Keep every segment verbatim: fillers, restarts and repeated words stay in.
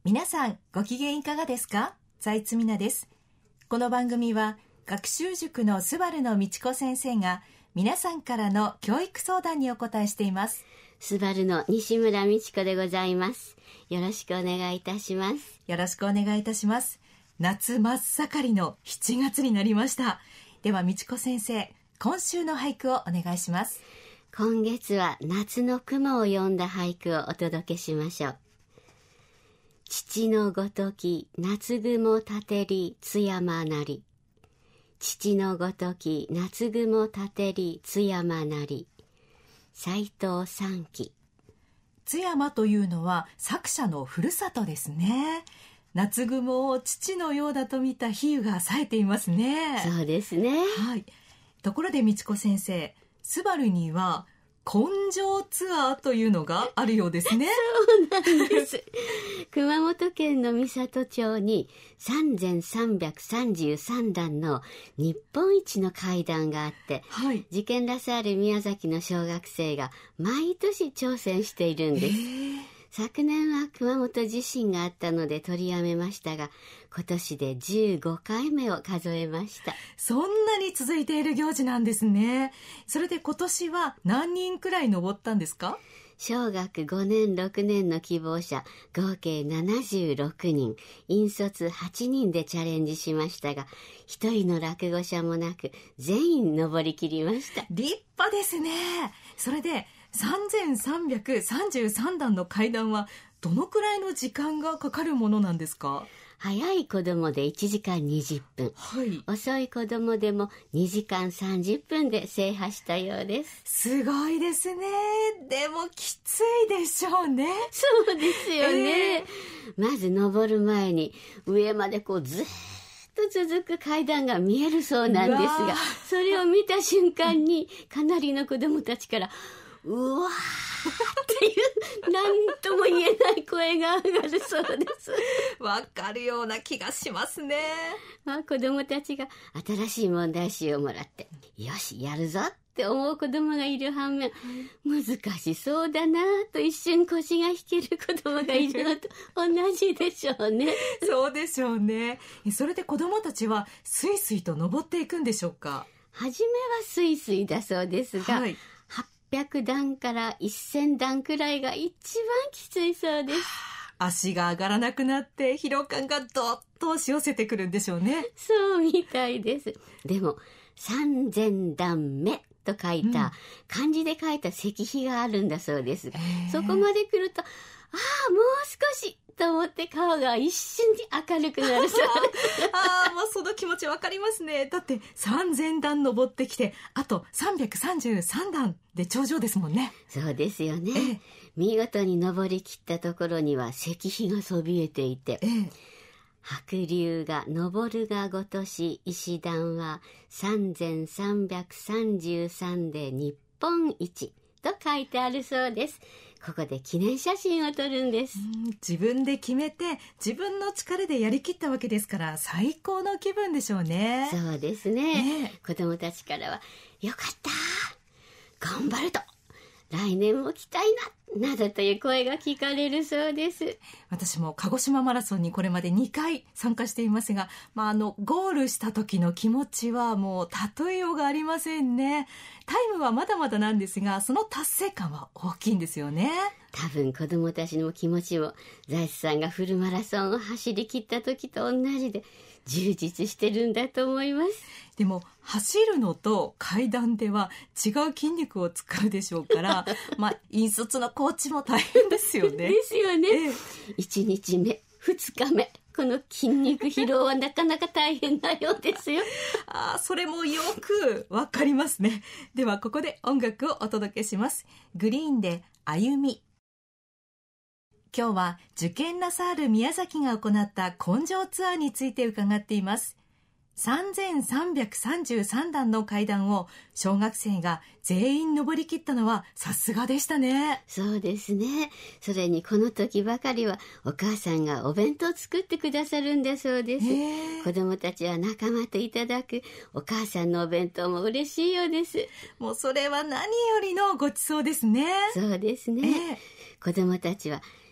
皆さんご機嫌いかがですか？財津美奈です。この番組は学習塾のスバルの道子先生が皆さんからの教育相談にお答えしています。 スバルの西村美智子でございます。よろしくお願いいたします。 よろしくお願いいたします。夏真っ盛りのしちがつになりました。では道子先生、今週の俳句をお願いします。 今月は夏の雲を詠んだ俳句をお届けしましょう。父のごとき夏雲立てり津山なり。父のごとき夏雲立てり津山なり。斎藤三喜。 津山というのは作者のふるさとですね。夏雲を父のようだと見た比喩が冴えていますね。 そうですね。 はい。ところで道子先生、スバルには根性ツアーというのがあるようですね。 そうなんです。熊本県の美里町にさんぜんさんびゃくさんじゅうさんだんの日本一の階段があって、はい、受験ラサール宮崎の小学生が毎年挑戦しているんです。昨年は熊本地震があったので取りやめましたが、今年でじゅうごかいめを数えました。 そんなに続いている行事なんですね。それで今年は何人くらい登ったんですか？ 小学ごねんろくねんの希望者合計ななじゅうろくにん、引率はちにんでチャレンジしましたが、一人の落語者もなく全員登りきりました。 立派ですね。それでさんぜんさんびゃくさんじゅうさんだんの階段はどのくらいの時間がかかるものなんですか？ 早い子供でいちじかんにじゅっぷん、はい、遅い子供でもにじかんさんじゅっぷんで制覇したようです。 すごいですね。でもきついでしょうね。 そうですよね、えー、まず登る前に上までこうずーっと続く階段が見えるそうなんですが、それを見た瞬間にかなりの子供たちからうわーっていう何とも言えない声が上がるそうです。 わかるような気がしますね。 まあ、子供たちが新しい問題集をもらってよしやるぞって思う子供がいる反面、難しそうだなと一瞬腰が引ける子供がいるのと同じでしょうね。 そうでしょうね。それで子供たちはスイスイと登っていくんでしょうか？ 初めはスイスイだそうですが、はい、はっぴゃくだんからせんだんくらいが一番きついそうです。 足が上がらなくなって疲労感がどっと押し寄せてくるんでしょうね。 そうみたいです。でもさんぜんだんめと書いた、うん、漢字で書いた石碑があるんだそうですが、そこまで来るとああもう少しと思って顔が一瞬に明るくなるそうです。 ああもうその気持ちわかりますね。だってさんぜんだん登ってきてあとさんびゃくさんじゅうさんだんで頂上ですもんね。 そうですよね、ええ、見事に登りきったところには石碑がそびえていて、ええ、白龍が昇るがごとし石段はさんぜんさんびゃくさんじゅうさんで日本一と書いてあるそうです。ここで記念写真を撮るんです。 うん、自分で決めて自分の力でやりきったわけですから最高の気分でしょうね。 そうですね、ね、子供たちからはよかった頑張ると来年も来たいななどという声が聞かれるそうです。 私も鹿児島マラソンにこれまでにかい参加していますが、まあ、あのゴールした時の気持ちはもう例えようがありませんね。タイムはまだまだなんですがその達成感は大きいんですよね。 多分子どもたちの気持ちも財津さんがフルマラソンを走り切った時と同じで充実してるんだと思います。 でも走るのと階段では違う筋肉を使うでしょうからまあ引率のコーチも大変ですよね。 ですよね、ええ、いちにちめふつかめこの筋肉疲労はなかなか大変なようですよ。 あ、それもよくわかりますね。ではここで音楽をお届けします。グリーンで歩み。今日は受験ラサール宮崎が行った根性ツアーについて伺っています。さんぜんさんびゃくさんじゅうさんだんの階段を小学生が全員登り切ったのはさすがでしたね。 そうですね。それにこの時ばかりはお母さんがお弁当を作ってくださるんだそうです。子供たちは仲間といただくお母さんのお弁当も嬉しいようです。 もうそれは何よりのごちそうですね。 そうですね、子供たちは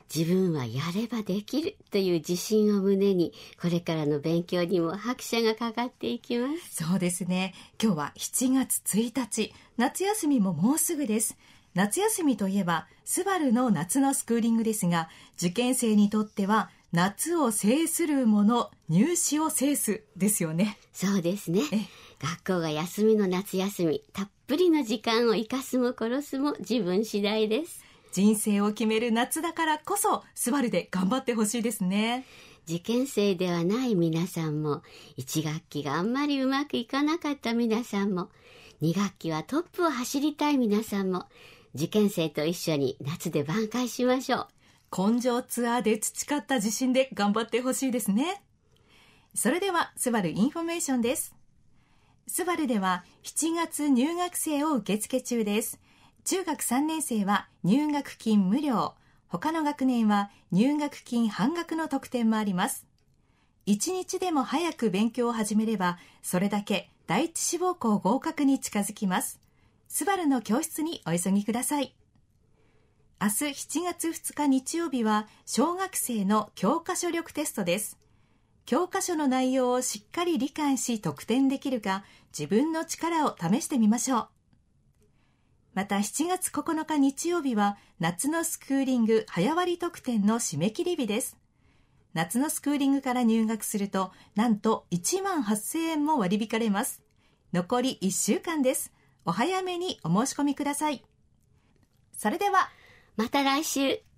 自分はやればできるという自信を胸に、これからの勉強にも拍車がかかっていきます。 そうですね。今日はしちがつついたち、夏休みももうすぐです。夏休みといえばスバルの夏のスクーリングですが、受験生にとっては夏を制するもの、入試を制すですよね。 そうですね。学校が休みの夏休み、たっぷりの時間を生かすも殺すも自分次第です。 人生を決める夏だからこそ、スバルで頑張ってほしいですね。 受験生ではない皆さんも、いち学期があんまりうまくいかなかった皆さんも、に学期はトップを走りたい皆さんも、受験生と一緒に夏で挽回しましょう。根性ツアーで培った自信で頑張ってほしいですね。それではスバルインフォメーションです。スバルではしちがつ入学生を受付中です。中学さんねん生は入学金無料、他の学年は入学金半額の特典もあります。一日でも早く勉強を始めれば、それだけ第一志望校合格に近づきます。スバルの教室にお急ぎください。明日しちがつふつか日曜日は小学生の教科書力テストです。教科書の内容をしっかり理解し得点できるか、自分の力を試してみましょう。またしちがつここのか日曜日は夏のスクーリング早割特典の締め切り日です。夏のスクーリングから入学すると、なんといちまんはっせんえんも割り引かれます。残りいっしゅうかんです。お早めにお申し込みください。それではまた来週。